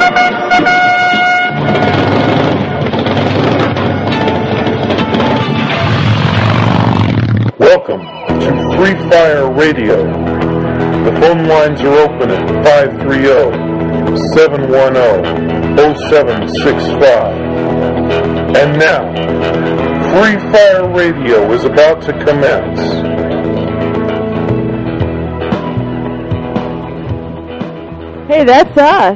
Welcome to Free Fire Radio. The phone lines are open at 530-710-0765. And now, Free Fire Radio is about to commence. Hey, that's us.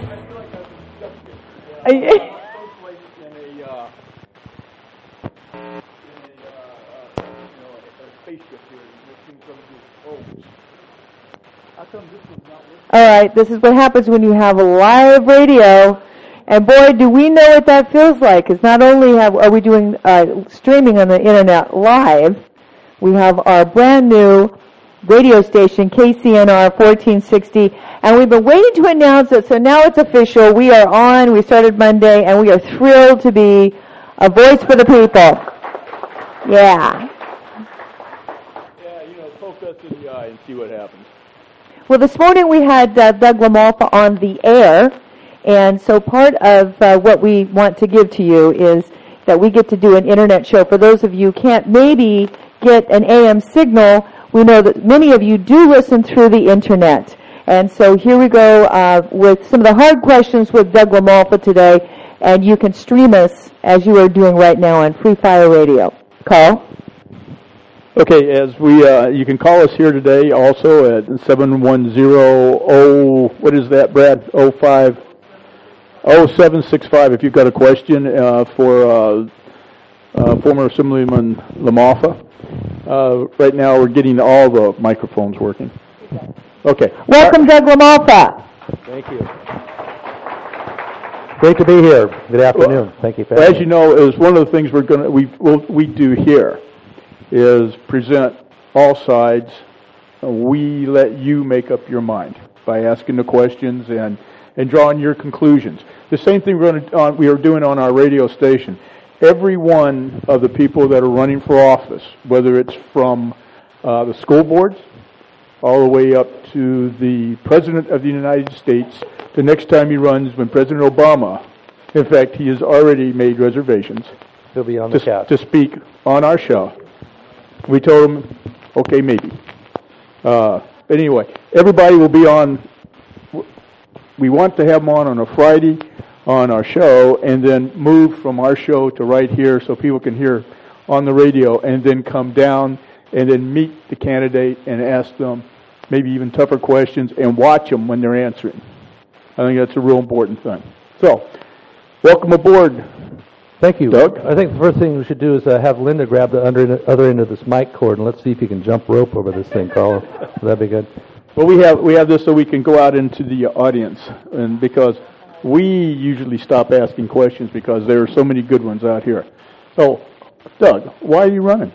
All right, this is what happens when you have a live radio, and boy, do we know what that feels like. Because not only are we doing streaming on the internet live, we have our brand new radio station, KCNR 1460, and we've been waiting to announce it, so now it's official. We are on. We started Monday, and we are thrilled to be a voice for the people. Yeah. Yeah, poke us in the eye and see what happens. Well, this morning we had Doug LaMalfa on the air, and so part of what we want to give to you is that we get to do an internet show. For those of you who can't maybe get an AM signal, we know that many of you do listen through the internet. And so here we go with some of the hard questions with Doug LaMalfa today, and you can stream us as you are doing right now on Free Fire Radio. Carl? Okay, as you can call us here today also at 710, what is that, Brad? 0765 if you've got a question for former Assemblyman LaMalfa. Right now we're getting all the microphones working. Okay. Welcome, Doug LaMalfa. Thank you. Great to be here. Good afternoon. Thank you for having me. As you know, is one of the things we do here is present all sides. We let you make up your mind by asking the questions and drawing your conclusions. The same thing we are doing on our radio station. Every one of the people that are running for office, whether it's from the school boards all the way up to the President of the United States, the next time he runs when President Obama, in fact, he has already made reservations He'll be on the couch to speak on our show. We told him, okay, maybe. Anyway, everybody will be on. We want to have them on a Friday on our show, and then move from our show to right here so people can hear on the radio, and then come down and then meet the candidate and ask them maybe even tougher questions and watch them when they're answering. I think that's a real important thing. So, welcome aboard. Thank you. Doug? I think the first thing we should do is have Linda grab the other end of this mic cord, and let's see if you can jump rope over this thing, Carl. That'd be good. Well, we have this so we can go out into the audience, and because we usually stop asking questions because there are so many good ones out here. So, Doug, why are you running?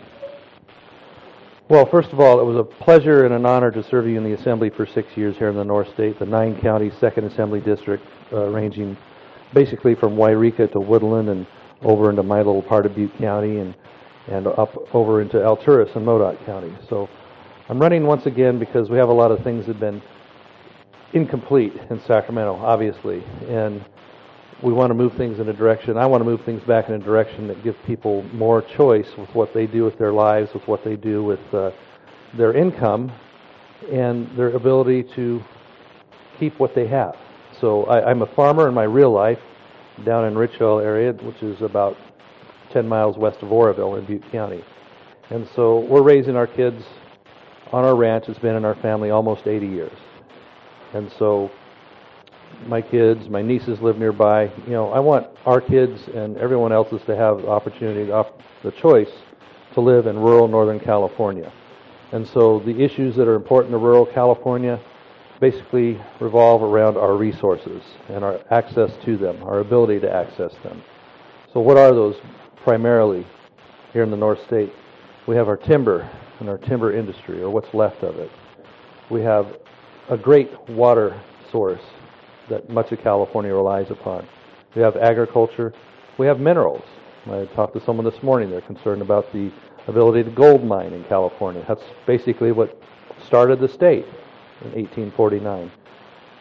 Well, first of all, it was a pleasure and an honor to serve you in the Assembly for 6 years here in the North State, the 9-county 2nd Assembly District, ranging basically from Wairika to Woodland and over into my little part of Butte County and up over into Alturas and Modoc County. So I'm running once again because we have a lot of things that have been incomplete in Sacramento, obviously, and we want to move things in a direction. I want to move things back in a direction that gives people more choice with what they do with their lives, with what they do with their income, and their ability to keep what they have. So I'm a farmer in my real life down in Richville area, which is about 10 miles west of Oroville in Butte County. And so we're raising our kids on our ranch. It's been in our family almost 80 years. And so my kids, my nieces live nearby. I want our kids and everyone else's to have the opportunity, the choice to live in rural Northern California. And so the issues that are important to rural California basically revolve around our resources and our access to them, our ability to access them. So what are those primarily here in the North State? We have our timber and our timber industry, or what's left of it. We have a great water source that much of California relies upon. We have agriculture. We have minerals. I talked to someone this morning. They're concerned about the ability to gold mine in California. That's basically what started the state in 1849.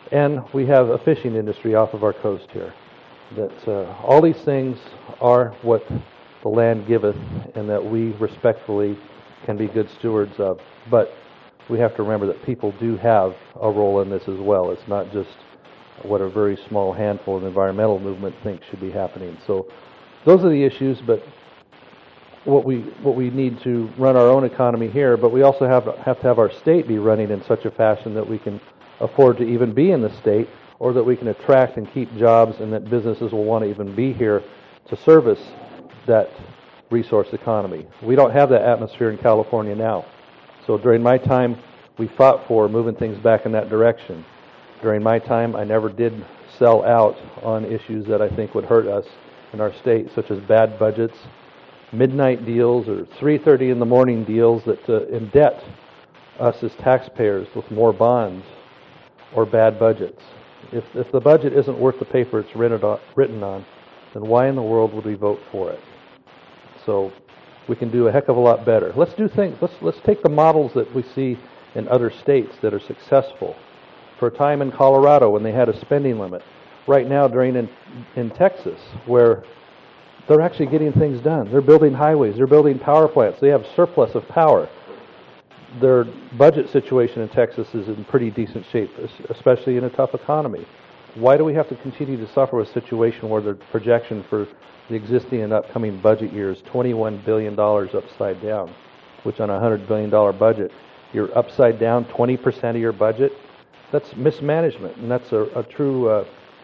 And we have a fishing industry off of our coast here. That all these things are what the land giveth, and that we respectfully can be good stewards of. But we have to remember that people do have a role in this as well. It's not just what a very small handful of the environmental movement thinks should be happening. So those are the issues, but what we need to run our own economy here, but we also have to have our state be running in such a fashion that we can afford to even be in the state, or that we can attract and keep jobs, and that businesses will want to even be here to service that resource economy. We don't have that atmosphere in California now. So during my time, we fought for moving things back in that direction. During my time, I never did sell out on issues that I think would hurt us in our state, such as bad budgets, midnight deals, or 3:30 in the morning deals that indebt us as taxpayers with more bonds, or bad budgets. If the budget isn't worth the paper it's written on, then why in the world would we vote for it? So we can do a heck of a lot better. Let's do things. Let's take the models that we see in other states that are successful. For a time in Colorado when they had a spending limit. Right now in Texas, where they're actually getting things done. They're building highways. They're building power plants. They have surplus of power. Their budget situation in Texas is in pretty decent shape, especially in a tough economy. Why do we have to continue to suffer with a situation where the projection for the existing and upcoming budget year is $21 billion upside down, which on a $100 billion budget, you're upside down 20% of your budget? That's mismanagement, and that's a true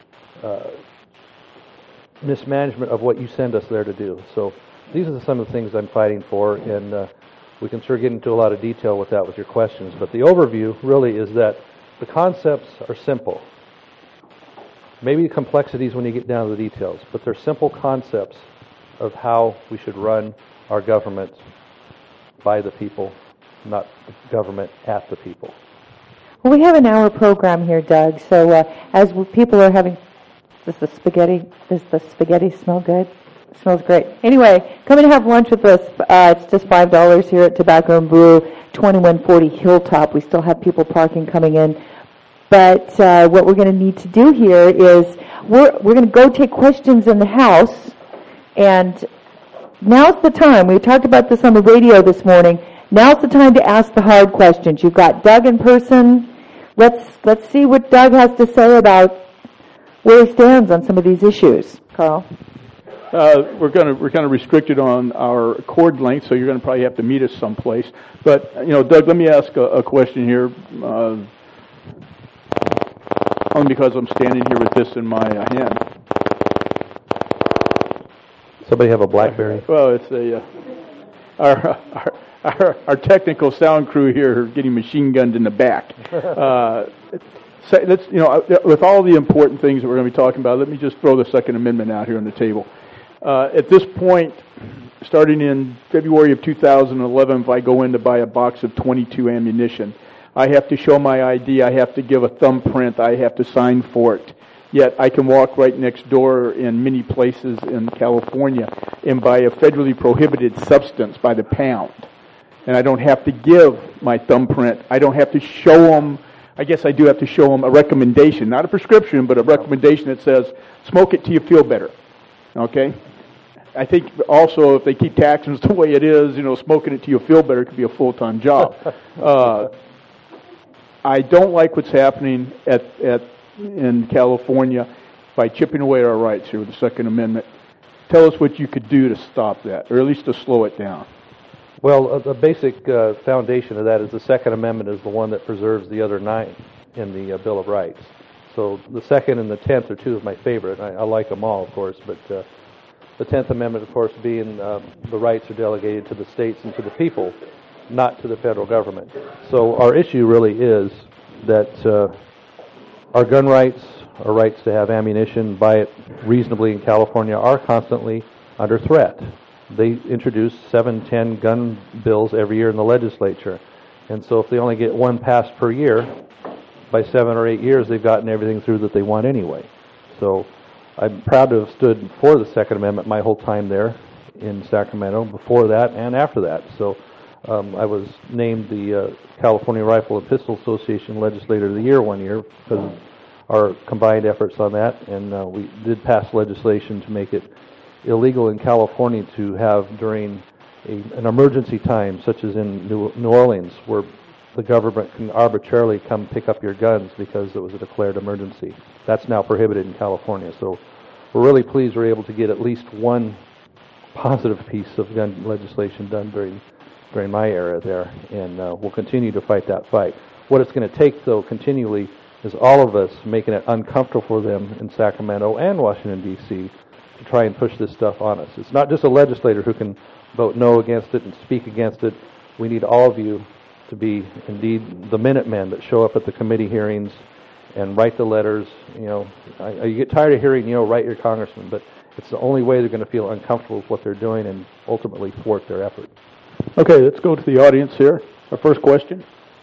mismanagement of what you send us there to do. So these are some of the things I'm fighting for, and we can sure get into a lot of detail with that with your questions. But the overview really is that the concepts are simple. Maybe complexities when you get down to the details, but they're simple concepts of how we should run our government by the people, not the government at the people. Well, we have an hour program here, Doug. So as people are having, does the spaghetti smell good? It smells great. Anyway, come and have lunch with us. It's just $5 here at Tobacco and Brew, 2140 Hilltop. We still have people parking coming in. But what we're going to need to do here is we're going to go take questions in the house. And now's the time. We talked about this on the radio this morning. Now's the time to ask the hard questions. You've got Doug in person. Let's see what Doug has to say about where he stands on some of these issues. Carl? We're kind of restricted on our cord length, so you're going to probably have to meet us someplace. But Doug, let me ask a question here. Only because I'm standing here with this in my hand. Somebody have a BlackBerry? Well, it's our technical sound crew here are getting machine gunned in the back. Let's with all the important things that we're going to be talking about, let me just throw the Second Amendment out here on the table. At this point, starting in February of 2011, if I go in to buy a box of .22 ammunition, I have to show my ID, I have to give a thumbprint, I have to sign for it. Yet I can walk right next door in many places in California and buy a federally prohibited substance by the pound. And I don't have to give my thumbprint. I don't have to show them, I guess I do have to show them a recommendation, not a prescription, but a recommendation that says, smoke it till you feel better. Okay? I think also if they keep taxing us the way it is, smoking it till you feel better could be a full-time job. I don't like what's happening in California by chipping away at our rights here with the Second Amendment. Tell us what you could do to stop that, or at least to slow it down. Well, the basic foundation of that is the Second Amendment is the one that preserves the other 9 in the Bill of Rights. So the Second and the 10th are 2 of my favorite. I like them all, of course, but the 10th Amendment, of course, being the rights are delegated to the states and to the people, not to the federal government. So our issue really is that our gun rights, our rights to have ammunition, buy it reasonably in California, are constantly under threat. They introduce 7-10 gun bills every year in the legislature. And so if they only get one passed per year, by 7 or 8 years they've gotten everything through that they want anyway. So I'm proud to have stood for the Second Amendment my whole time there in Sacramento, before that and after that. So I was named the California Rifle and Pistol Association Legislator of the Year one year because our combined efforts on that, and we did pass legislation to make it illegal in California to have during an emergency time, such as in New Orleans, where the government can arbitrarily come pick up your guns because it was a declared emergency. That's now prohibited in California. So we're really pleased we're able to get at least one positive piece of gun legislation done during my era there, and we'll continue to fight that fight. What it's going to take, though, continually, is all of us making it uncomfortable for them in Sacramento and Washington, D.C., to try and push this stuff on us. It's not just a legislator who can vote no against it and speak against it. We need all of you to be, indeed, the Minutemen that show up at the committee hearings and write the letters. You get tired of hearing, write your congressman, but it's the only way they're going to feel uncomfortable with what they're doing and ultimately thwart their effort. Okay, let's go to the audience here. Our first question.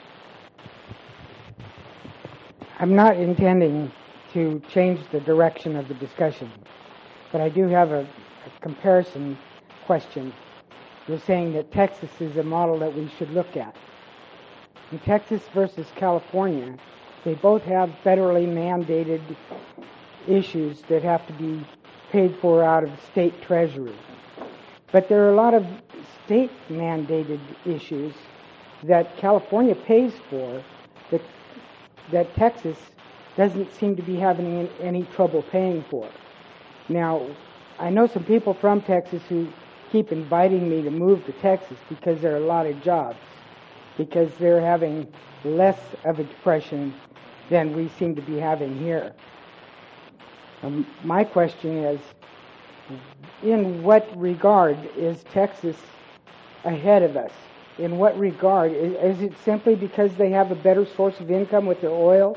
I'm not intending to change the direction of the discussion, but I do have a comparison question. You're saying that Texas is a model that we should look at. In Texas versus California, they both have federally mandated issues that have to be paid for out of state treasury. But there are a lot of state-mandated issues that California pays for that Texas doesn't seem to be having any trouble paying for. Now, I know some people from Texas who keep inviting me to move to Texas because there are a lot of jobs, because they're having less of a depression than we seem to be having here. My question is, in what regard is Texas ahead of us? In what regard? Is it simply because they have a better source of income with their oil?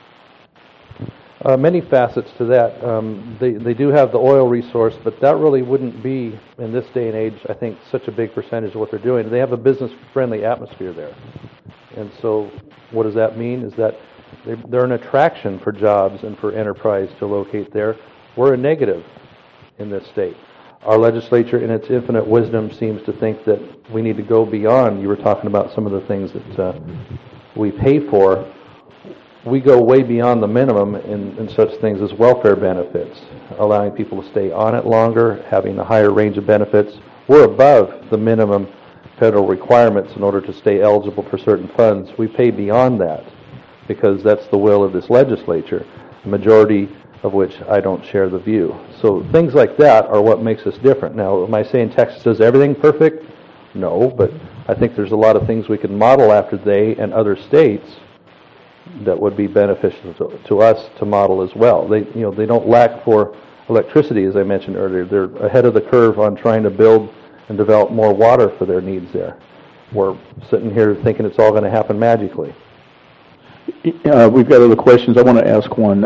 Many facets to that. They do have the oil resource, but that really wouldn't be, in this day and age, I think, such a big percentage of what they're doing. They have a business-friendly atmosphere there. And so what does that mean? Is that they're an attraction for jobs and for enterprise to locate there. We're a negative in this state. Our legislature, in its infinite wisdom, seems to think that we need to go beyond. You were talking about some of the things that we pay for. We go way beyond the minimum in such things as welfare benefits, allowing people to stay on it longer, having a higher range of benefits. We're above the minimum federal requirements in order to stay eligible for certain funds. We pay beyond that because that's the will of this legislature, the majority of which I don't share the view. So things like that are what makes us different. Now, am I saying Texas does everything perfect? No, but I think there's a lot of things we can model after they and other states that would be beneficial to us to model as well. They don't lack for electricity, as I mentioned earlier. They're ahead of the curve on trying to build and develop more water for their needs there. We're sitting here thinking it's all going to happen magically. We've got other questions. I want to ask one.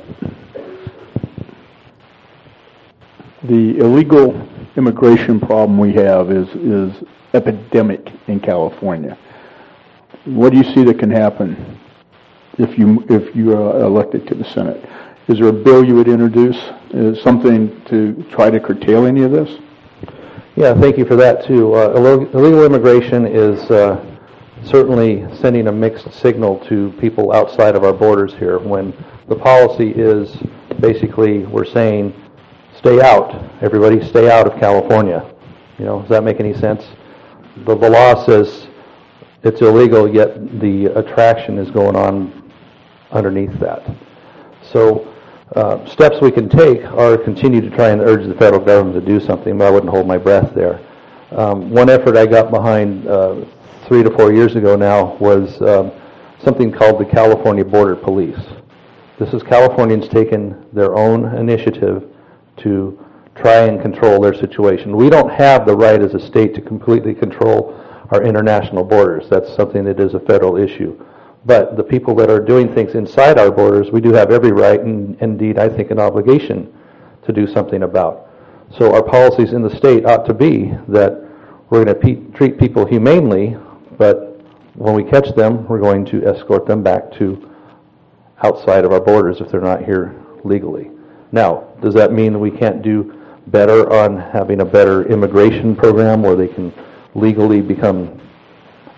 The illegal immigration problem we have is epidemic in California. What do you see that can happen if you are elected to the Senate? Is there a bill you would introduce? Is something to try to curtail any of this? Yeah, thank you for that too. Illegal immigration is certainly sending a mixed signal to people outside of our borders here. When the policy is basically we're saying, stay out, everybody stay out of California. Does that make any sense? The law says it's illegal, yet the attraction is going on underneath that. So steps we can take are continue to try and urge the federal government to do something, but I wouldn't hold my breath there. One effort I got behind 3 to 4 years ago now was something called the California Border Police. This is Californians taking their own initiative to try and control their situation. We don't have the right as a state to completely control our international borders. That's something that is a federal issue. But the people that are doing things inside our borders, we do have every right and indeed, I think, an obligation to do something about. So our policies in the state ought to be that we're going to treat people humanely, but when we catch them, we're going to escort them back to outside of our borders if they're not here legally. Now, does that mean that we can't do better on having a better immigration program where they can legally become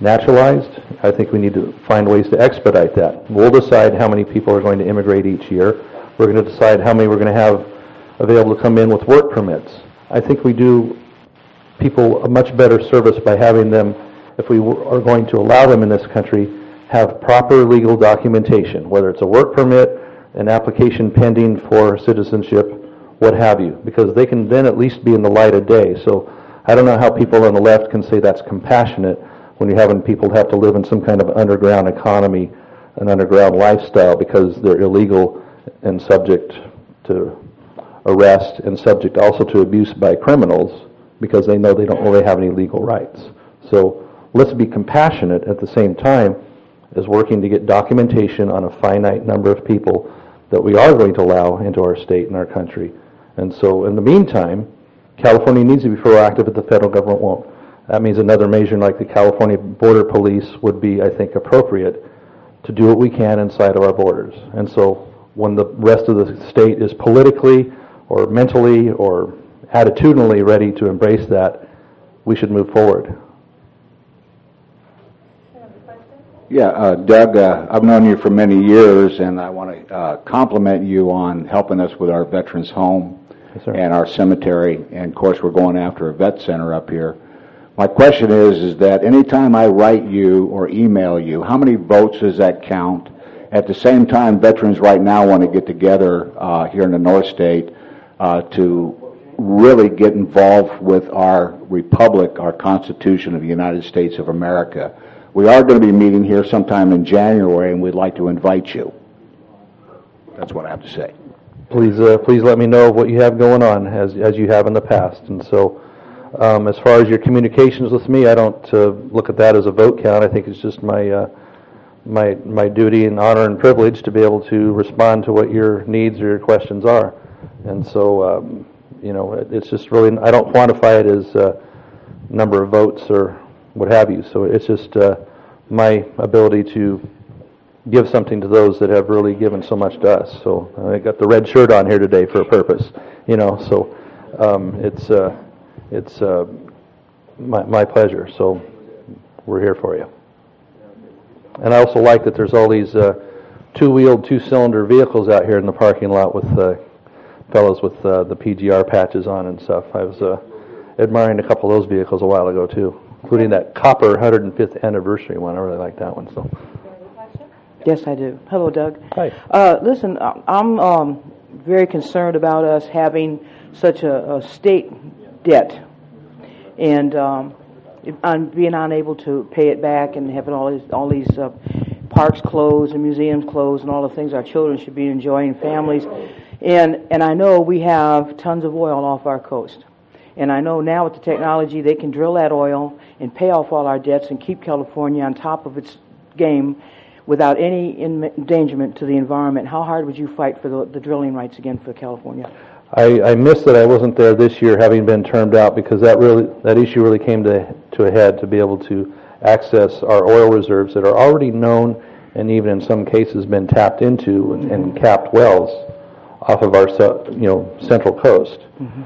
naturalized. I think we need to find ways to expedite that. We'll decide how many people are going to immigrate each year. We're going to decide how many we're going to have available to come in with work permits. I think we do people a much better service by having them, if we are going to allow them in this country, have proper legal documentation, whether it's a work permit, an application pending for citizenship, what have you, because they can then at least be in the light of day. So I don't know how people on the left can say that's compassionate when you're having people have to live in some kind of underground economy, an underground lifestyle, because they're illegal and subject to arrest and subject also to abuse by criminals because they know they don't really have any legal rights. So let's be compassionate at the same time as working to get documentation on a finite number of people that we are going to allow into our state and our country. And so in the meantime, California needs to be proactive, but the federal government won't. That means another measure like the California Border Police would be, I think, appropriate to do what we can inside of our borders. And so when the rest of the state is politically or mentally or attitudinally ready to embrace that, we should move forward. Yeah, Doug, I've known you for many years, and I want to compliment you on helping us with our Veterans Home and our cemetery. And, of course, we're going after a vet center up here. My question is that anytime I write you or email you, how many votes does that count? At the same time, veterans right now want to get together here in the North State to really get involved with our republic, our Constitution of the United States of America. We are going to be meeting here sometime in January, and we'd like to invite you. That's what I have to say. Please let me know what you have going on as you have in the past. And so as far as your communications with me, I don't look at that as a vote count. I think it's just my duty and honor and privilege to be able to respond to what your needs or your questions are. And so, it's just really, I don't quantify it as number of votes or what have you. So it's just my ability to give something to those that have really given so much to us. So I got the red shirt on here today for a purpose, so it's my pleasure. So we're here for you. And I also like that there's all these two-wheeled, two-cylinder vehicles out here in the parking lot with fellows with the PGR patches on and stuff. I was admiring a couple of those vehicles a while ago too, including that copper 105th anniversary one. I really like that one. So. Yes, I do. Hello, Doug. Hi. Listen, I'm very concerned about us having such a state debt, and I'm being unable to pay it back, and having all these parks closed and museums closed, and all the things our children should be enjoying, families, and I know we have tons of oil off our coast. And I know now with the technology, they can drill that oil and pay off all our debts and keep California on top of its game without any endangerment to the environment. How hard would you fight for the drilling rights again for California? I missed that I wasn't there this year, having been termed out, because that issue really came to a head to be able to access our oil reserves that are already known and even in some cases been tapped into and capped wells off of our central coast. Mm-hmm.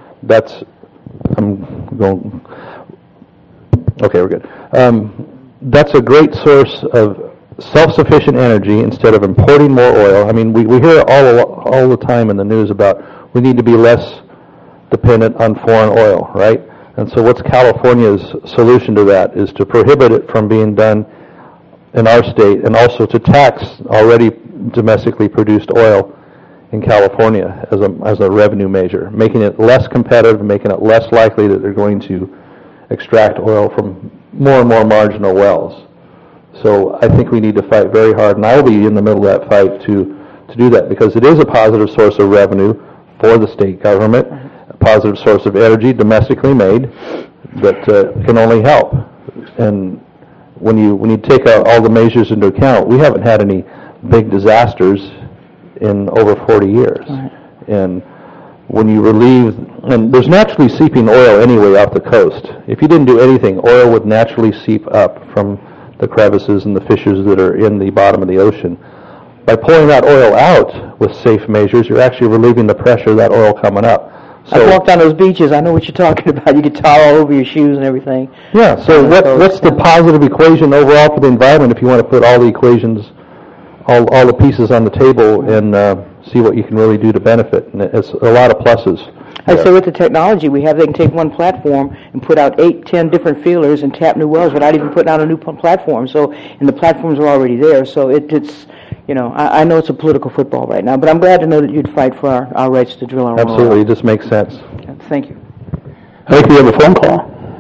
Okay, we're good. That's a great source of self-sufficient energy instead of importing more oil. I mean, we hear all the time in the news about we need to be less dependent on foreign oil, right? And so what's California's solution to that is to prohibit it from being done in our state and also to tax already domestically produced oil in California as a revenue measure, making it less competitive, making it less likely that they're going to extract oil from more and more marginal wells. So I think we need to fight very hard, and I will be in the middle of that fight to do that, because it is a positive source of revenue for the state government, a positive source of energy domestically made that can only help. And when you take all the measures into account, we haven't had any big disasters in over 40 years. Right. And when you relieve, and there's naturally seeping oil anyway off the coast. If you didn't do anything, oil would naturally seep up from the crevices and the fissures that are in the bottom of the ocean. By pulling that oil out with safe measures, you're actually relieving the pressure of that oil coming up. I've walked on those beaches. I know what you're talking about. You get tar all over your shoes and everything. Yeah, so what's the positive equation overall for the environment if you want to put all the equations, all the pieces on the table and see what you can really do to benefit? And it's a lot of pluses. I say with the technology we have, they can take one platform and put out 8, 10 different feelers and tap new wells without even putting out a new platform. So, and the platforms are already there. So it's, I know it's a political football right now, but I'm glad to know that you'd fight for our rights to drill our own oil. Absolutely, it just makes sense. Thank you. I think we have a phone call.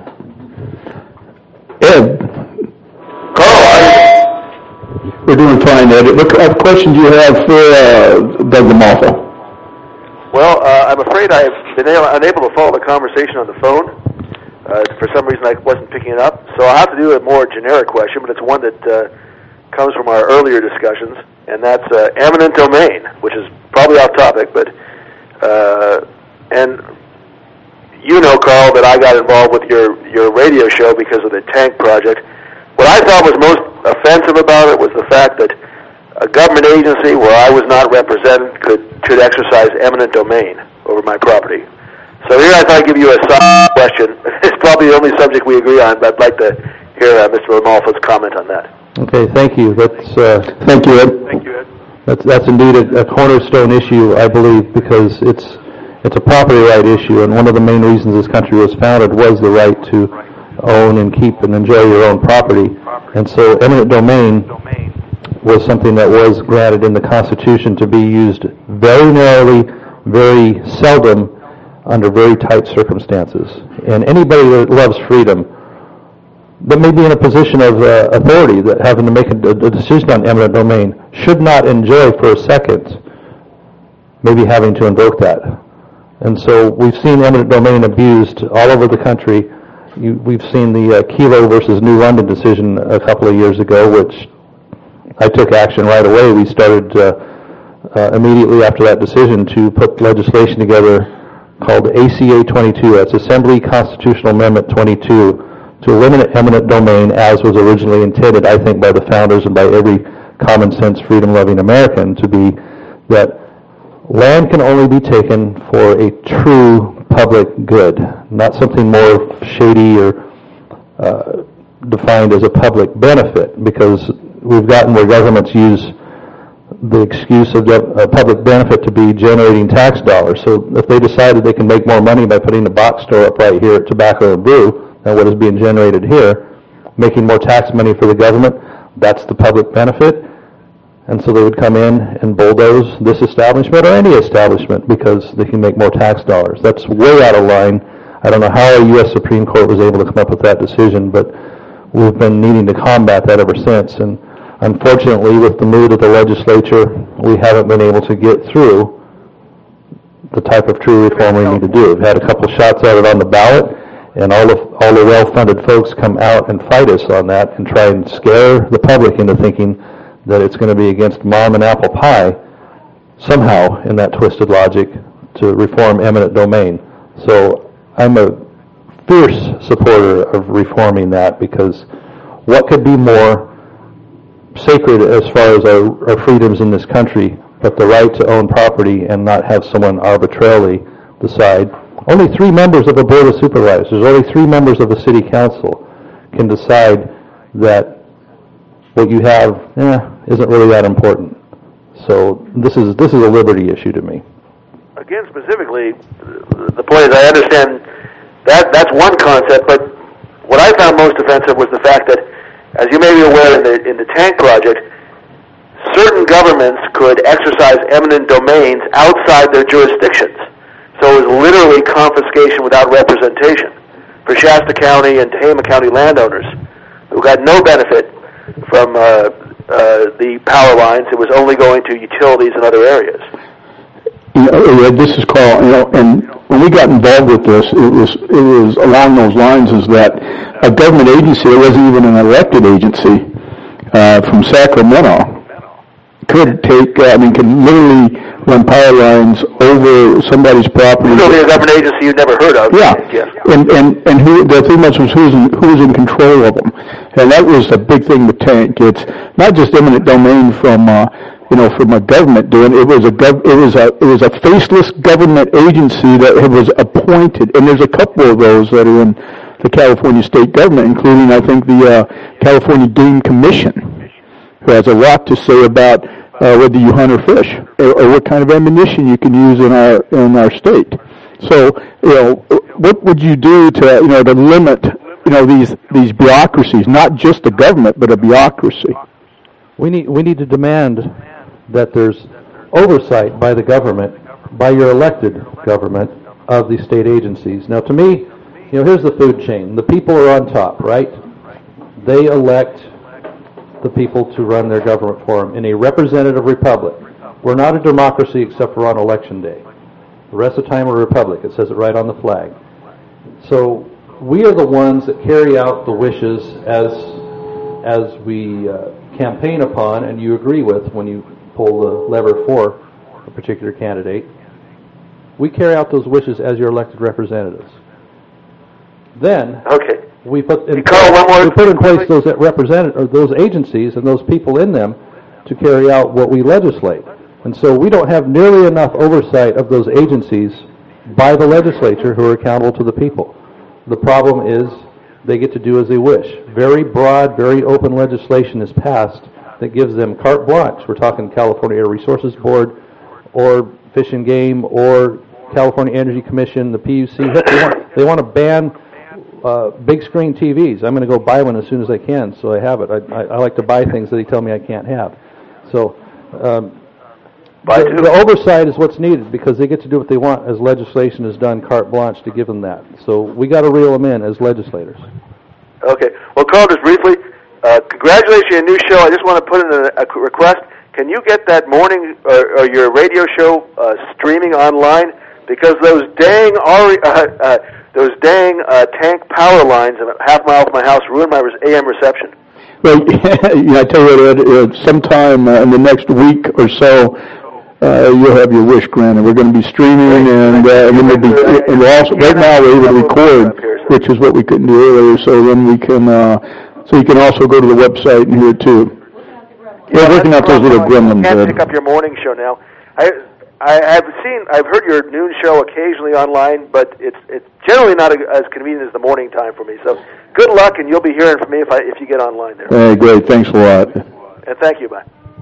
Ed. Carl, we're doing fine, Ed. What questions do you have for Doug LaMalfa? Well, I'm afraid I've been unable to follow the conversation on the phone. For some reason, I wasn't picking it up. So I'll have to do a more generic question, but it's one that comes from our earlier discussions, and that's eminent domain, which is probably off topic, but and you know, Carl, that I got involved with your radio show because of the tank project. What I thought was most offensive about it was the fact that a government agency where I was not represented could exercise eminent domain over my property. So here I thought I'd give you a side question. It's probably the only subject we agree on, but I'd like to hear Mr. LaMalfa's comment on that. Okay, thank you. Thank you, Ed. Thank you, Ed. That's indeed a cornerstone issue, I believe, because it's a property right issue, and one of the main reasons this country was founded was the right to own and keep and enjoy your own property. And so eminent domain was something that was granted in the Constitution to be used very narrowly, very seldom, under very tight circumstances. And anybody that loves freedom, that may be in a position of authority, that having to make a decision on eminent domain, should not enjoy for a second maybe having to invoke that. And so we've seen eminent domain abused all over the country. We've seen the Kelo versus New London decision a couple of years ago, which I took action right away. We started immediately after that decision to put legislation together called ACA 22. That's Assembly Constitutional Amendment 22, to eliminate eminent domain as was originally intended, I think, by the founders and by every common sense, freedom-loving American, to be that land can only be taken for a true public good, not something more shady or defined as a public benefit, because we've gotten where governments use the excuse of public benefit to be generating tax dollars. So if they decided they can make more money by putting a box store up right here at Tobacco and Brew than what is being generated here, making more tax money for the government, that's the public benefit. And so they would come in and bulldoze this establishment or any establishment because they can make more tax dollars. That's way out of line. I don't know how a U.S. Supreme Court was able to come up with that decision, but we've been needing to combat that ever since. And unfortunately, with the mood of the legislature, we haven't been able to get through the type of true reform we need to do. We've had a couple shots at it on the ballot, and all the well-funded folks come out and fight us on that and try and scare the public into thinking that it's going to be against mom and apple pie somehow in that twisted logic to reform eminent domain. So I'm a fierce supporter of reforming that, because what could be more sacred as far as our freedoms in this country but the right to own property and not have someone arbitrarily decide. Only 3 members of the Board of Supervisors, only 3 members of the City Council can decide that what you have isn't really that important. So this is a liberty issue to me. Again, specifically, the point is I understand that's one concept, but what I found most offensive was the fact that, as you may be aware, in the tank project, certain governments could exercise eminent domains outside their jurisdictions. So it was literally confiscation without representation for Shasta County and Tehama County landowners who got no benefit from the power lines. It was only going to utilities in other areas. This is Carl. And when we got involved with this, it was along those lines, is that a government agency, it wasn't even an elected agency, from Sacramento, could take, could literally run power lines over somebody's property. So a government agency you'd never heard of. Yeah. Yes. And who, the thing was who was in control of them. And that was a big thing with tank. It's not just eminent domain from from a government doing it. It was a faceless government agency that was appointed, and there's a couple of those that are in the California state government, including, I think, the California Game Commission, who has a lot to say about whether you hunt or fish, or what kind of ammunition you can use in our state. So, what would you do to limit, these bureaucracies, not just a government, but a bureaucracy? We need to demand that there's oversight by the government, by your elected government, of these state agencies. Now, to me, here's the food chain. The people are on top, right? They elect the people to run their government for them in a representative republic. We're not a democracy except for on election day. The rest of the time we're a republic. It says it right on the flag. So we are the ones that carry out the wishes as we campaign upon and you agree with when you pull the lever for a particular candidate. We carry out those wishes as your elected representatives. Then we put in place those those agencies and those people in them to carry out what we legislate. And so we don't have nearly enough oversight of those agencies by the legislature who are accountable to the people. The problem is they get to do as they wish. Very broad, very open legislation is passed that gives them carte blanche. We're talking California Air Resources Board or Fish and Game or California Energy Commission, the PUC. They want to ban big screen TVs. I'm going to go buy one as soon as I can, so I have it. I like to buy things that they tell me I can't have. So the oversight is what's needed because they get to do what they want as legislation is done carte blanche to give them that. So we got to reel them in as legislators. Okay. Well, Carl, just briefly, congratulations on your new show. I just want to put in a request. Can you get that morning or your radio show streaming online? Because those dang tank power lines a half mile from my house ruined my AM reception. Well, I tell you what, Ed, sometime in the next week or so, you'll have your wish granted. We're going to be streaming, and we'll also, right now we're able to record, which is what we couldn't do earlier. So then we can, so you can also go to the website and hear it too. We're working out those little gremlins. I can't pick up your morning show now. I've heard your noon show occasionally online, but it's generally not as convenient as the morning time for me. So good luck, and you'll be hearing from me if you get online there. Hey, great. Thanks a lot. And thank you. Bye.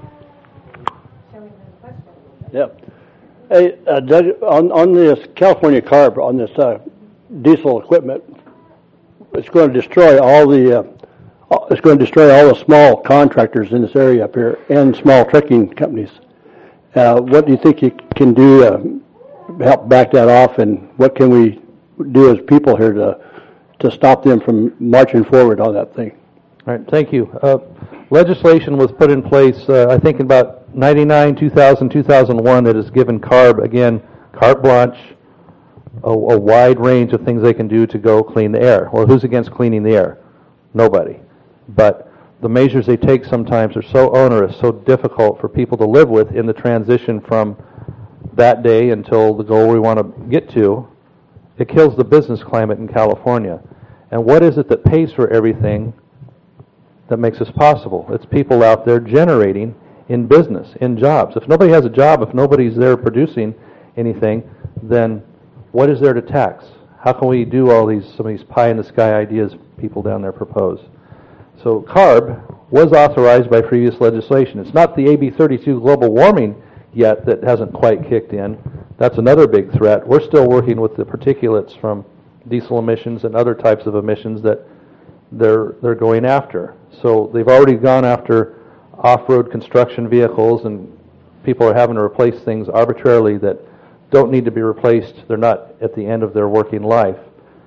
Yeah. Hey, Doug, on this California CARB, on this diesel equipment, it's going to destroy all the small contractors in this area up here and small trucking companies. What do you think you can do to help back that off, and what can we do as people here to stop them from marching forward on that thing? All right, thank you. Legislation was put in place, I think, in about 99, 2000, 2001 that has given CARB, again, carte blanche, a wide range of things they can do to go clean the air. Well, who's against cleaning the air? Nobody. But the measures they take sometimes are so onerous, so difficult for people to live with in the transition from that day until the goal we want to get to. It kills the business climate in California. And what is it that pays for everything that makes this possible? It's people out there generating in business, in jobs. If nobody has a job, if nobody's there producing anything, then what is there to tax? How can we do some of these pie-in-the-sky ideas people down there propose? So CARB was authorized by previous legislation. It's not the AB 32 global warming yet that hasn't quite kicked in. That's another big threat. We're still working with the particulates from diesel emissions and other types of emissions that they're going after. So they've already gone after off-road construction vehicles, and people are having to replace things arbitrarily that don't need to be replaced. They're not at the end of their working life.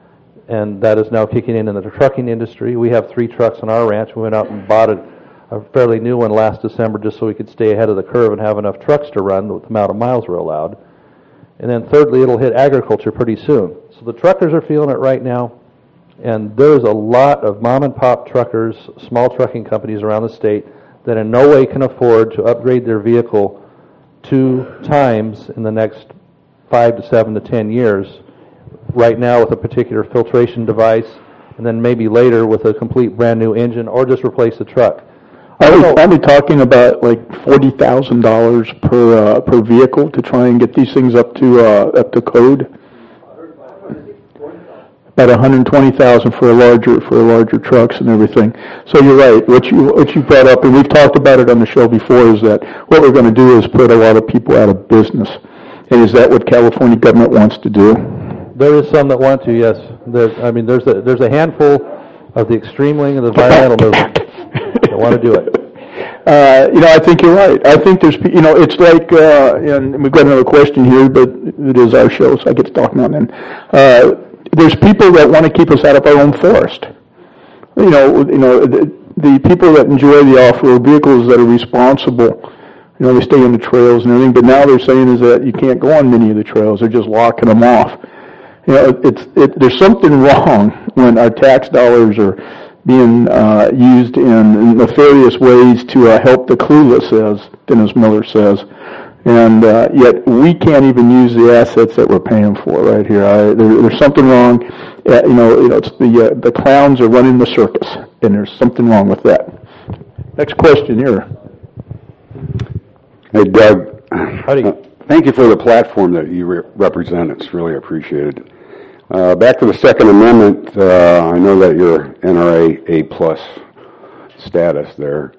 And that is now kicking in the trucking industry. We have 3 trucks on our ranch. We went out and bought a fairly new one last December just so we could stay ahead of the curve and have enough trucks to run with the amount of miles we're allowed. And then thirdly, it'll hit agriculture pretty soon. So the truckers are feeling it right now, and there's a lot of mom-and-pop truckers, small trucking companies around the state that in no way can afford to upgrade their vehicle 2 times in the next 5 to 7 to 10 years. Right now with a particular filtration device, and then maybe later with a complete brand new engine, or just replace the truck. Are we talking about like $40,000 per vehicle to try and get these things up to code? About $120,000 for larger trucks and everything. So you're right. What you brought up, and we've talked about it on the show before, is that what we're going to do is put a lot of people out of business. And is that what California government wants to do? There is some that want to, yes. There's a handful of the extreme wing of the environmental movement that want to do it. I think you're right. I think there's, it's like, and we've got another question here, but it is our show, so I get to talk now and then. There's people that want to keep us out of our own forest. The people that enjoy the off-road vehicles that are responsible, they stay on the trails and everything, but now they're saying is that you can't go on many of the trails. They're just locking them off. There's something wrong when our tax dollars are being used in nefarious ways to help the clueless, as Dennis Miller says. And yet we can't even use the assets that we're paying for right here. There's something wrong. It's the clowns are running the circus, and there's something wrong with that. Next question here. Hey, Doug. Howdy. Thank you for the platform that you represent. It's really appreciated. Back to the Second Amendment, I know that you're NRA A+ status there.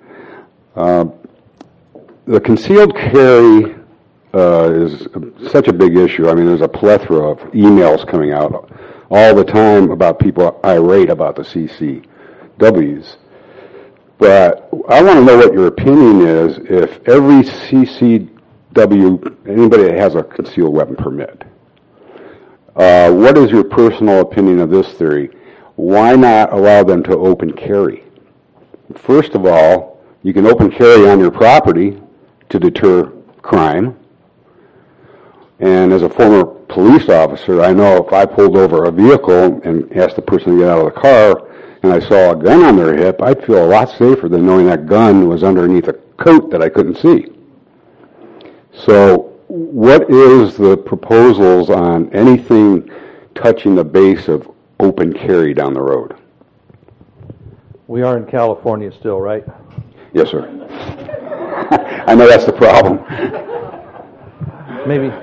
The concealed carry is such a big issue. I mean, there's a plethora of emails coming out all the time about people irate about the CCWs. But I want to know what your opinion is if every CCW, anybody that has a concealed weapon permit, what is your personal opinion of this theory? Why not allow them to open carry? First of all, you can open carry on your property to deter crime. And as a former police officer, I know if I pulled over a vehicle and asked the person to get out of the car and I saw a gun on their hip, I'd feel a lot safer than knowing that gun was underneath a coat that I couldn't see. So what is the proposals on anything touching the base of open carry down the road? We are in California still, right? Yes, sir. I know that's the problem. Maybe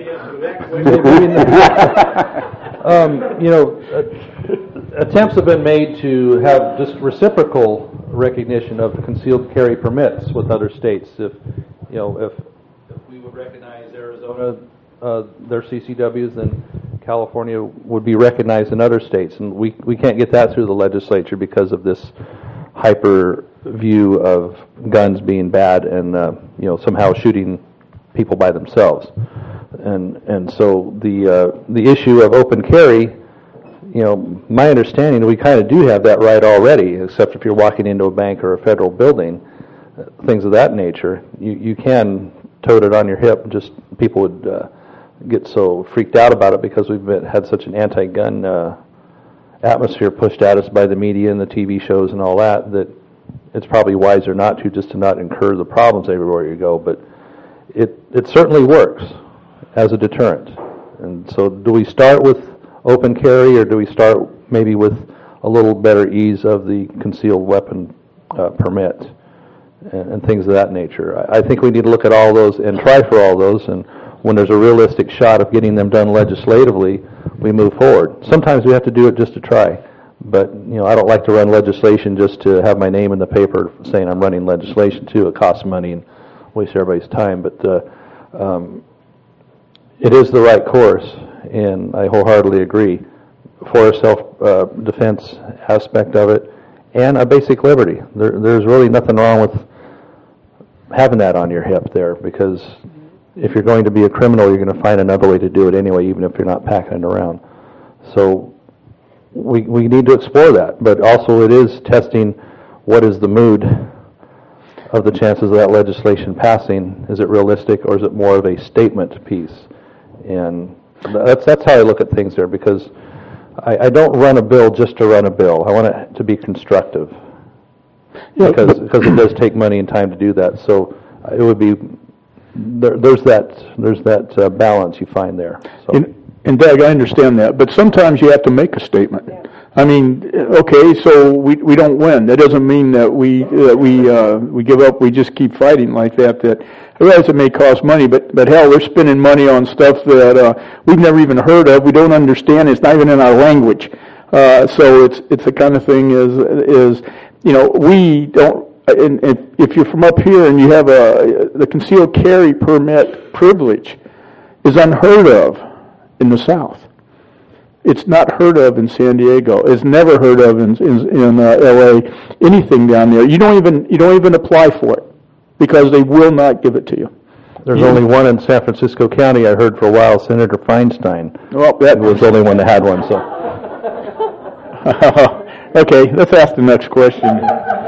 attempts have been made to have just reciprocal recognition of concealed carry permits with other states. If we would recognize Arizona, their CCWs, then California would be recognized in other states, and we can't get that through the legislature because of this hyper view of guns being bad and somehow shooting people by themselves. And so the issue of open carry, my understanding, we kind of do have that right already, except if you're walking into a bank or a federal building, things of that nature. You can tote it on your hip. Just people would get so freaked out about it because we've had such an anti-gun atmosphere pushed at us by the media and the TV shows and all that it's probably wiser not to not incur the problems everywhere you go. But it certainly works as a deterrent. And so do we start with open carry, or do we start maybe with a little better ease of the concealed weapon permit and things of that nature? I think we need to look at all those and try for all those, and when there's a realistic shot of getting them done legislatively, we move forward. Sometimes we have to do it just to try, but I don't like to run legislation just to have my name in the paper saying I'm running legislation too. It costs money and wastes everybody's time, but it is the right course, and I wholeheartedly agree for a self-defense aspect of it and a basic liberty. There's really nothing wrong with having that on your hip there, because if you're going to be a criminal, you're going to find another way to do it anyway, even if you're not packing it around. So we need to explore that, but also it is testing what is the mood of the chances of that legislation passing. Is it realistic, or is it more of a statement piece? And that's how I look at things there, because I don't run a bill just to run a bill. I want it to be constructive, because it does take money and time to do that. So it would be there's that balance you find there. So. And Doug, I understand that, but sometimes you have to make a statement. I mean, okay, so we don't win. That doesn't mean that we give up. We just keep fighting like that. That I realize it may cost money, but hell, we're spending money on stuff that we've never even heard of. We don't understand. It's not even in our language. So it's the kind of thing is we don't. And if you're from up here and you have the concealed carry permit privilege is unheard of in the South. It's not heard of in San Diego. It's never heard of in LA. Anything down there, you don't even apply for it because they will not give it to you. There's only one in San Francisco County. I heard for a while, Senator Feinstein. Well, that was the only one that had one. So, okay, let's ask the next question.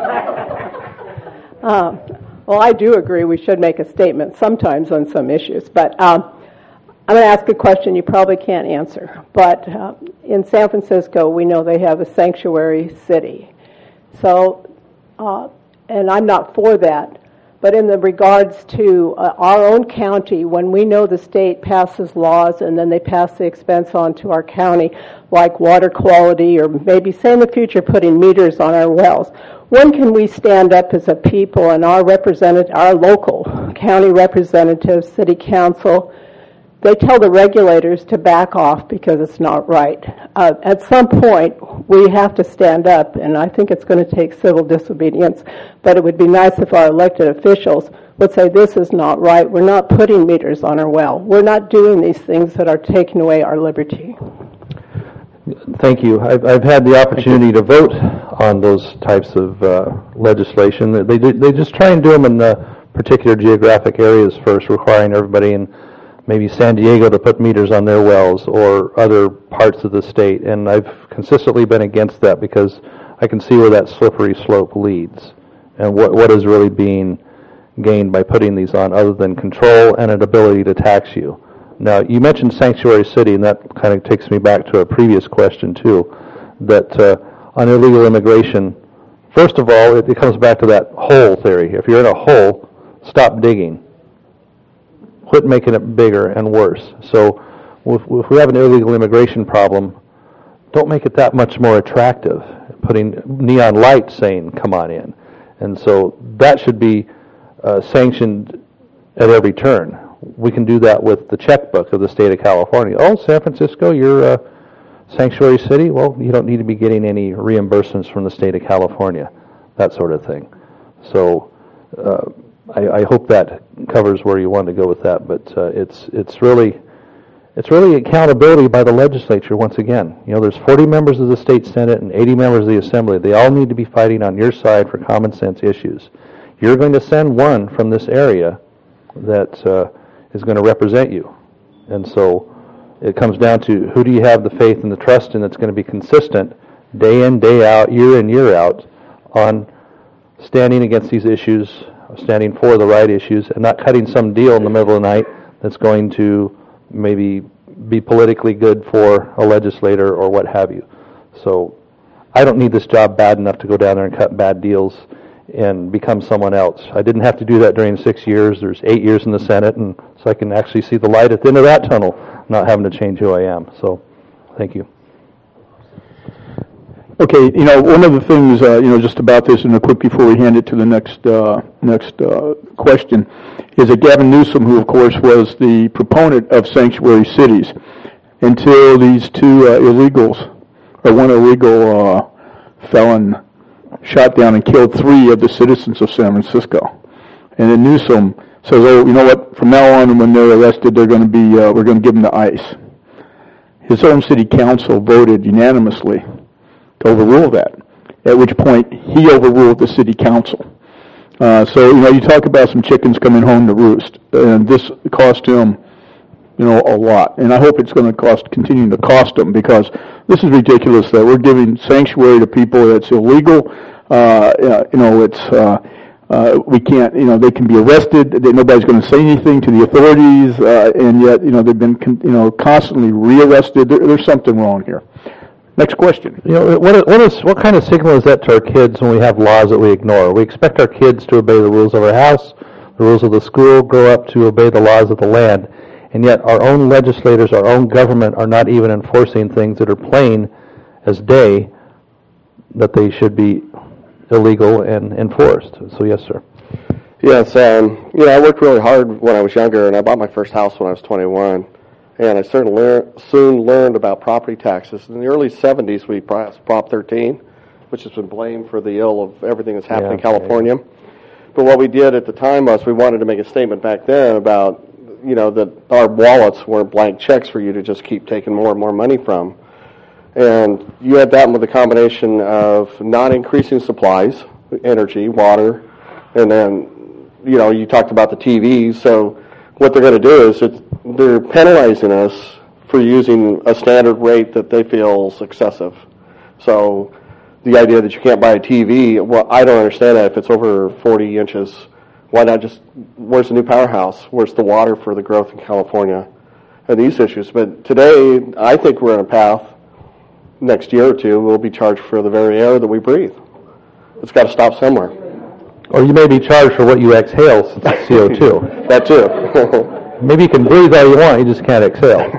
Well, I do agree we should make a statement sometimes on some issues, but I'm going to ask a question you probably can't answer. But in San Francisco, we know they have a sanctuary city. So, and I'm not for that, but in the regards to our own county, when we know the state passes laws and then they pass the expense on to our county, like water quality or maybe, say in the future, putting meters on our wells, when can we stand up as a people and our local county representatives, city council, they tell the regulators to back off because it's not right. At some point, we have to stand up, and I think it's going to take civil disobedience, but it would be nice if our elected officials would say, this is not right. We're not putting meters on our well. We're not doing these things that are taking away our liberty. Thank you. I've had the opportunity to vote on those types of legislation. They just try and do them in particular geographic areas first, requiring everybody in maybe San Diego to put meters on their wells or other parts of the state. And I've consistently been against that because I can see where that slippery slope leads and what is really being gained by putting these on other than control and an ability to tax you. Now, you mentioned Sanctuary City, and that kind of takes me back to a previous question, too, that on illegal immigration, first of all, it comes back to that hole theory. If you're in a hole, stop digging. Quit making it bigger and worse. So if we have an illegal immigration problem, don't make it that much more attractive, putting neon lights saying, come on in. And so that should be sanctioned at every turn. We can do that with the checkbook of the state of California. Oh, San Francisco, you're a sanctuary city? Well, you don't need to be getting any reimbursements from the state of California, that sort of thing. So I hope that covers where you want to go with that, but it's really accountability by the legislature once again. You know, there's 40 members of the state senate and 80 members of the assembly. They all need to be fighting on your side for common sense issues. You're going to send one from this area that is going to represent you. And so it comes down to who do you have the faith and the trust in that's going to be consistent day in, day out, year in, year out on standing against these issues, standing for the right issues, and not cutting some deal in the middle of the night that's going to maybe be politically good for a legislator or what have you. So I don't need this job bad enough to go down there and cut bad deals and become someone else. I didn't have to do that during 6 years. There's 8 years in the Senate, and so I can actually see the light at the end of that tunnel, not having to change who I am. So, thank you. Okay, you know, one of the things, just about this, and quick before we hand it to the next question, is that Gavin Newsom, who of course was the proponent of sanctuary cities, until these two one illegal felon shot down and killed 3 of the citizens of San Francisco. And then Newsom says, oh, you know what, from now on when they're arrested, they're going to be, we're going to give them to ICE. His own city council voted unanimously to overrule that, at which point he overruled the city council. So, you talk about some chickens coming home to roost, and this cost him, a lot. And I hope it's going to continue to cost him, because this is ridiculous that we're giving sanctuary to people that's illegal. We can't, they can be arrested. Nobody's going to say anything to the authorities, and yet, they've been, constantly rearrested. There's something wrong here. Next question. What kind of signal is that to our kids when we have laws that we ignore? We expect our kids to obey the rules of our house, the rules of the school, grow up to obey the laws of the land, and yet our own legislators, our own government are not even enforcing things that are plain as day that they should be illegal and enforced. So yes, sir. Yes, I worked really hard when I was younger, and I bought my first house when I was 21. And I soon learned about property taxes. In the early 70s, we passed Prop 13, which has been blamed for the ill of everything that's happened in California. Yeah. But what we did at the time was we wanted to make a statement back then about, that our wallets weren't blank checks for you to just keep taking more and more money from. And you had that with a combination of not increasing supplies, energy, water, and then, you talked about the TVs. So what they're going to do is they're penalizing us for using a standard rate that they feel is excessive. So the idea that you can't buy a TV, well, I don't understand that. If it's over 40 inches, why not where's the new powerhouse? Where's the water for the growth in California? And these issues. But today, I think we're on a path, next year or two, we'll be charged for the very air that we breathe. It's got to stop somewhere. Or you may be charged for what you exhale, since it's CO2. That too. Maybe you can breathe all you want, you just can't exhale.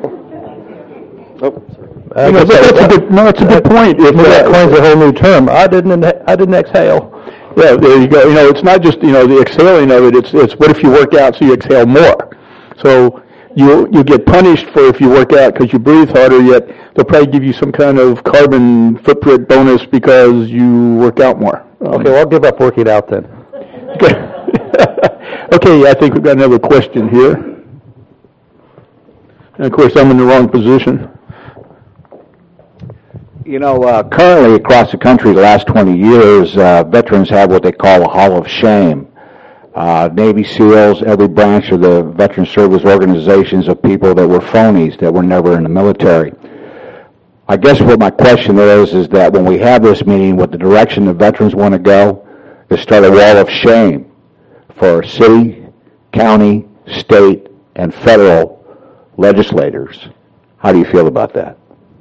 That's a good point. Maybe that coins a whole new term. I didn't exhale. Yeah, there you go. It's not just the exhaling of it. It's what if you work out so you exhale more? So you get punished for if you work out because you breathe harder. Yet they'll probably give you some kind of carbon footprint bonus because you work out more. Okay, well, I'll give up working out then. Okay. Okay, I think we've got another question here. And of course, I'm in the wrong position. Currently across the country, the last 20 years, veterans have what they call a Hall of Shame. Navy SEALs, every branch of the veteran service organizations of people that were phonies, that were never in the military. I guess what my question is that when we have this meeting, what the direction the veterans want to go is start a wall of shame for city, county, state, and federal legislators. How do you feel about that?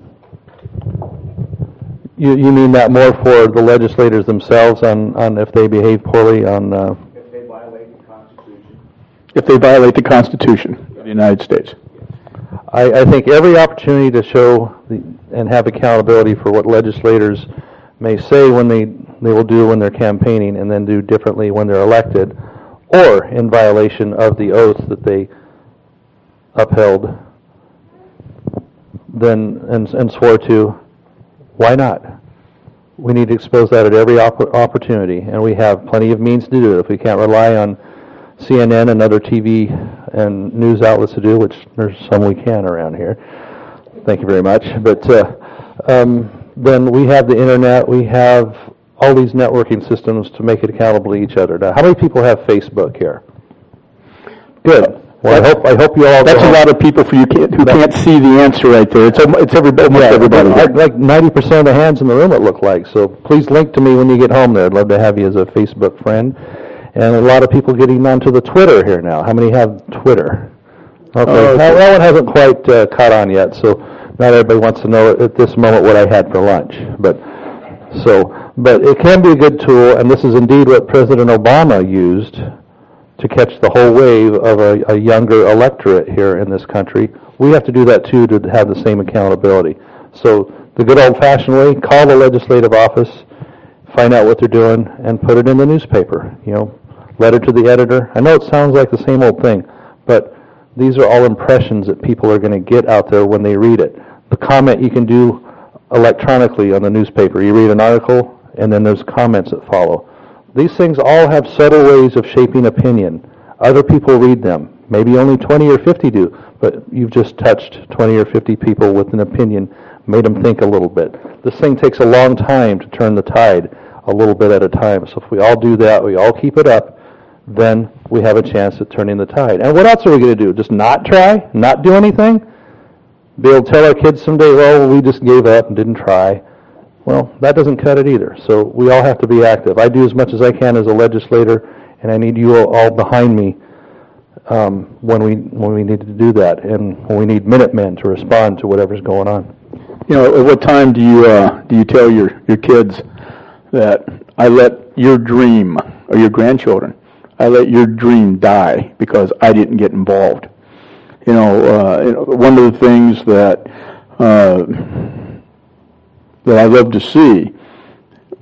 You mean that more for the legislators themselves on if they behave poorly on... If they violate the Constitution. If they violate the Constitution of the United States. I think every opportunity to show and have accountability for what legislators may say when they will do when they're campaigning and then do differently when they're elected, or in violation of the oath that they upheld then and swore to, why not? We need to expose that at every opportunity, and we have plenty of means to do it. If we can't rely on CNN and other TV and news outlets to do, which there's some we can around here. Thank you very much. But then we have the internet. We have all these networking systems to make it accountable to each other. Now, how many people have Facebook here? Good. Well, I hope you all. That's a lot of people who can't see the answer right there. It's everybody. Everybody. Like 90% of the hands in the room, it looked like. So please link to me when you get home there. I'd love to have you as a Facebook friend. And a lot of people getting onto the Twitter here now. How many have Twitter? Okay, that one hasn't quite caught on yet, so not everybody wants to know at this moment what I had for lunch. But it can be a good tool, and this is indeed what President Obama used to catch the whole wave of a younger electorate here in this country. We have to do that too to have the same accountability. So the good old-fashioned way, call the legislative office, find out what they're doing, and put it in the newspaper. Letter to the editor. I know it sounds like the same old thing, but these are all impressions that people are going to get out there when they read it. The comment you can do electronically on the newspaper. You read an article, and then there's comments that follow. These things all have subtle ways of shaping opinion. Other people read them. Maybe only 20 or 50 do, but you've just touched 20 or 50 people with an opinion, made them think a little bit. This thing takes a long time to turn the tide, a little bit at a time. So if we all do that, we all keep it up, then we have a chance at turning the tide. And what else are we going to do? Just not try? Not do anything? Be able to tell our kids someday, well, we just gave up and didn't try. Well, that doesn't cut it either. So we all have to be active. I do as much as I can as a legislator, and I need you all behind me when we need to do that, and when we need Minutemen to respond to whatever's going on. At what time do you tell your kids that I let your dream, or your grandchildren, I let your dream die because I didn't get involved? One of the things that I love to see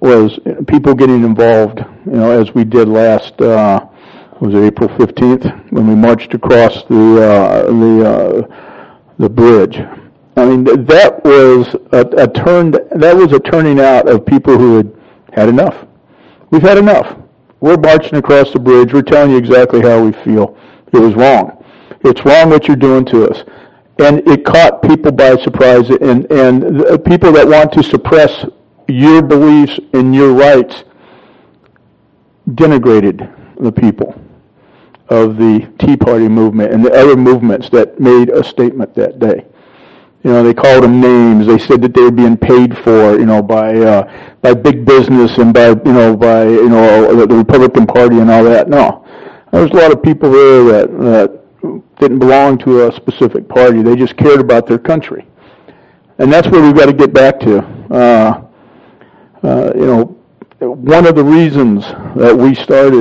was people getting involved, as we did last, was it April 15th, when we marched across the bridge. I mean, that was a turning out of people who had enough. We've had enough. We're marching across the bridge. We're telling you exactly how we feel. It was wrong. It's wrong what you're doing to us. And it caught people by surprise, and people that want to suppress your beliefs and your rights denigrated the people of the Tea Party movement and the other movements that made a statement that day. They called them names. They said that they were being paid for, by big business and by the Republican Party and all that. No, there was a lot of people there that didn't belong to a specific party. They just cared about their country, and that's where we've got to get back to. One of the reasons that we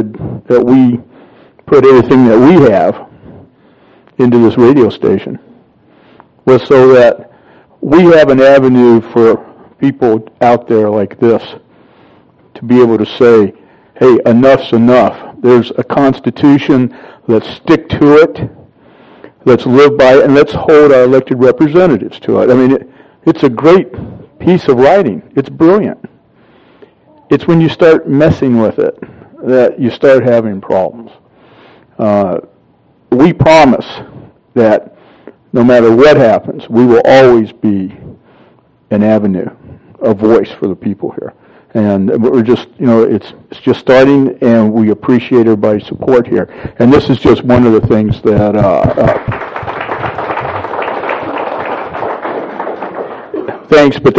put everything that we have into this radio station was so that we have an avenue for people out there like this to be able to say, hey, enough's enough. There's a Constitution. Let's stick to it. Let's live by it, and let's hold our elected representatives to it. I mean, it's a great piece of writing. It's brilliant. It's when you start messing with it that you start having problems. We promise that no matter what happens, we will always be an avenue, a voice for the people here. And we're just, it's just starting, and we appreciate everybody's support here. And this is just one of the things that, thanks, but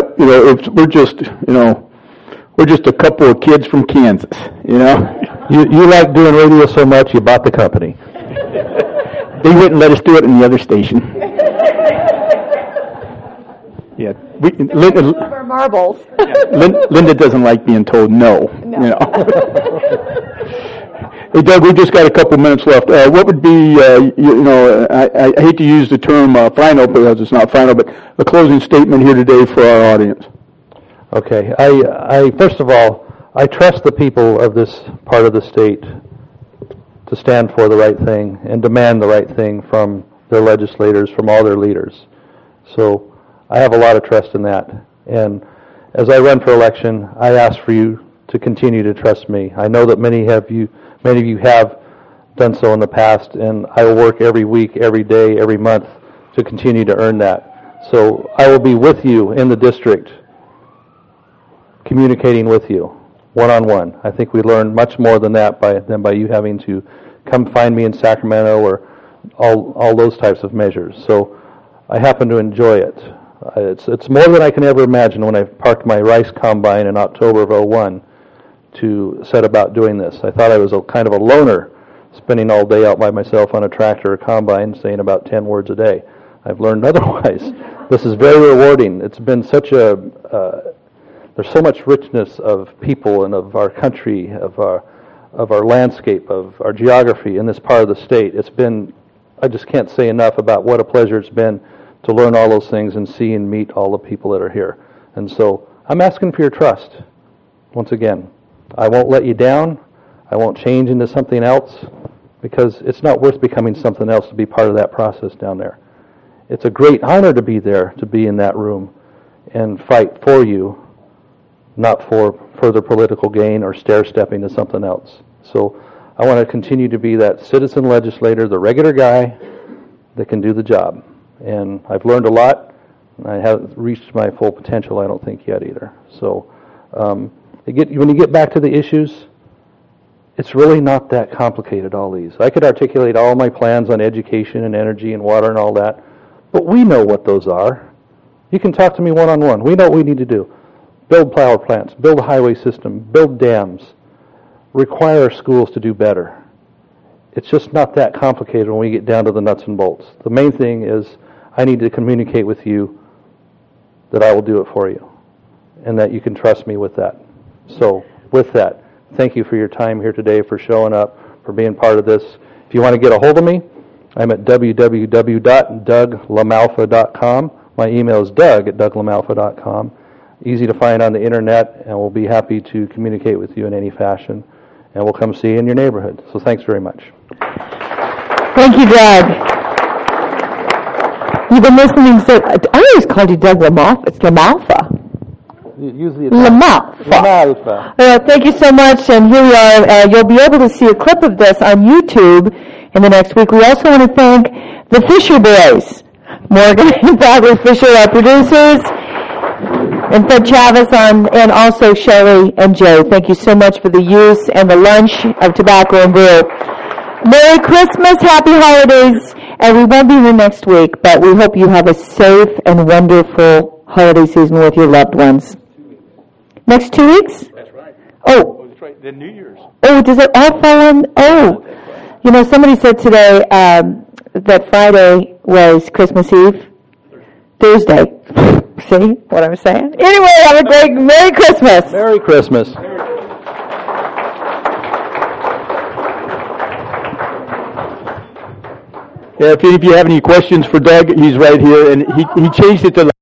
we're just a couple of kids from Kansas, You like doing radio so much, you bought the company. They wouldn't let us do it in the other station. Yeah, Linda, our marbles. Linda doesn't like being told no. Hey, Doug, we've just got a couple minutes left. What would be, I hate to use the term final because it's not final, but a closing statement here today for our audience. Okay, I first of all, I trust the people of this part of the state to stand for the right thing and demand the right thing from their legislators, from all their leaders. So I have a lot of trust in that. And as I run for election, I ask for you to continue to trust me. I know that many of you have done so in the past, and I will work every week, every day, every month to continue to earn that. So I will be with you in the district, communicating with you one-on-one. I think we learn much more than that than by you having to come find me in Sacramento or all those types of measures. So I happen to enjoy it. It's more than I can ever imagine when I parked my rice combine in October of 2001 to set about doing this. I thought I was kind of a loner, spending all day out by myself on a tractor or combine saying about 10 words a day. I've learned otherwise. This is very rewarding. It's been such there's so much richness of people and of our country, of our landscape, of our geography in this part of the state. I just can't say enough about what a pleasure it's been to learn all those things and see and meet all the people that are here. And so I'm asking for your trust. Once again, I won't let you down. I won't change into something else because it's not worth becoming something else to be part of that process down there. It's a great honor to be there, to be in that room and fight for you, not for further political gain or stair-stepping to something else. So I want to continue to be that citizen legislator, the regular guy that can do the job. And I've learned a lot. I haven't reached my full potential, I don't think, yet either. So when you get back to the issues, it's really not that complicated, all these. I could articulate all my plans on education and energy and water and all that, but we know what those are. You can talk to me one-on-one. We know what we need to do. Build power plants, build a highway system, build dams, require schools to do better. It's just not that complicated when we get down to the nuts and bolts. The main thing is I need to communicate with you that I will do it for you and that you can trust me with that. So with that, thank you for your time here today, for showing up, for being part of this. If you want to get a hold of me, I'm at www.douglamalfa.com. My email is doug@douglamalfa.com. easy to find on the internet, and we'll be happy to communicate with you in any fashion. And we'll come see you in your neighborhood. So thanks very much. Thank you, Doug. You've been listening to, I always called you Doug LaMalfa. It's LaMalfa. Usually it's LaMalfa. Thank you so much, and here we are. You'll be able to see a clip of this on YouTube in the next week. We also want to thank the Fisher Boys, Morgan and Bradley Fisher, our producers, and Fred Chavez and also Shelley and Joe. Thank you so much for the use and the lunch of tobacco and brew. Merry Christmas, happy holidays, and we won't be here next week, but we hope you have a safe and wonderful holiday season with your loved ones. Next 2 weeks? That's right. Oh. That's right. Then New Year's. Oh, does it all fall on? Oh. You know, somebody said today that Friday was Christmas Eve. Thursday. See what I'm saying? Anyway, have a great Merry Christmas. Merry Christmas. Yeah, if any of you have any questions for Doug, he's right here, and he changed it to